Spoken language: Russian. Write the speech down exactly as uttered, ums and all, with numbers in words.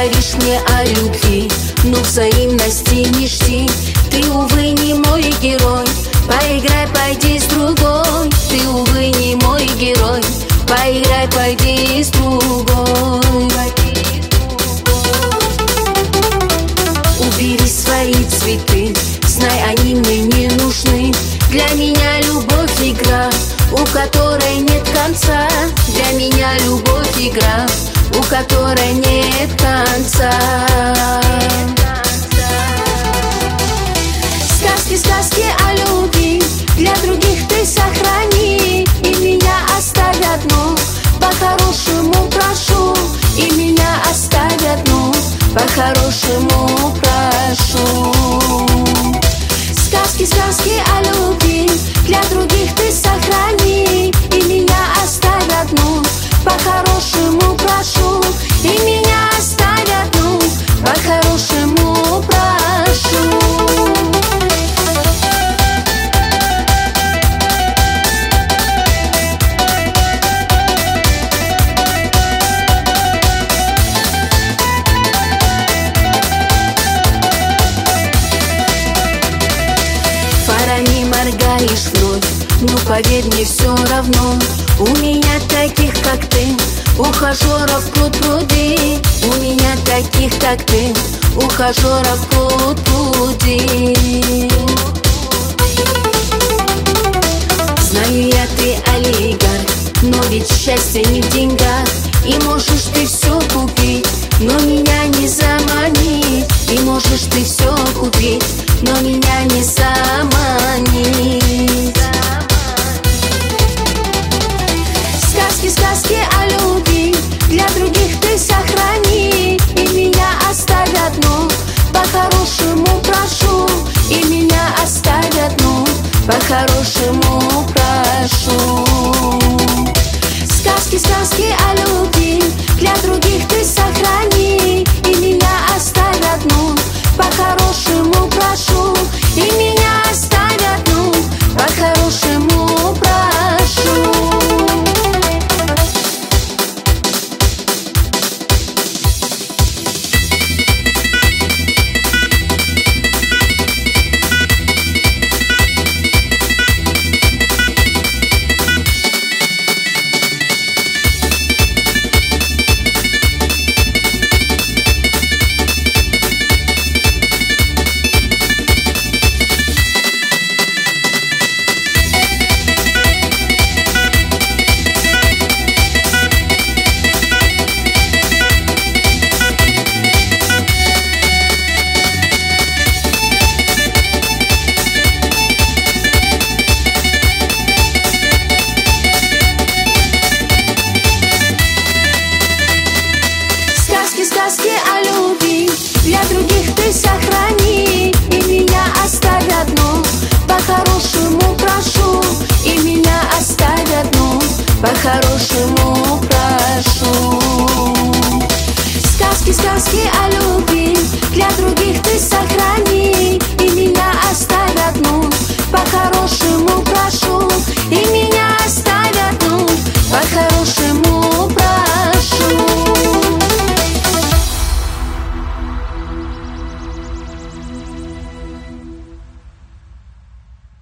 говоришь мне о любви, но взаимности не жди. Ты, увы, не мой герой, поиграй, пойди с другой. Ты, увы, не мой герой, поиграй, пойди с другой. Убери свои цветы, знай, они мне не нужны. Для меня любовь игра, у которой нет конца. Для меня любовь игра, у которой нет конца. Сказки, сказки о любви для других ты сохрани, и меня оставь одну, по-хорошему прошу. И меня оставь одну, по-хорошему прошу. Сказки, сказки о любви для других ты сохрани, и меня оставь одну, по-хорошему прошу. И меня оставь одну, по-хорошему прошу. Фарами моргаешь вновь, но поверь мне, все равно. У меня таких, как ты, ухажеров пруд пруди. У меня таких, как ты, ухажеров пруд пруди. Знаю я, ты олигарх, но ведь счастье не в деньгах. И можешь ты все купить, но меня не заманить. И можешь ты все купить, но меня не заманить. Сказки, сказки о любви для других ты сохрани, и меня оставь одну, по-хорошему прошу. И меня оставь одну, по-хорошему прошу. Сказки, сказки о любви для других ты сохрани, и меня оставь одну, по-хорошему прошу. И меня оставь одну, по-хорошему прошу. Сказки о любви для других ты сохрани, и меня оставь одну, по-хорошему прошу. И меня оставь одну, по-хорошему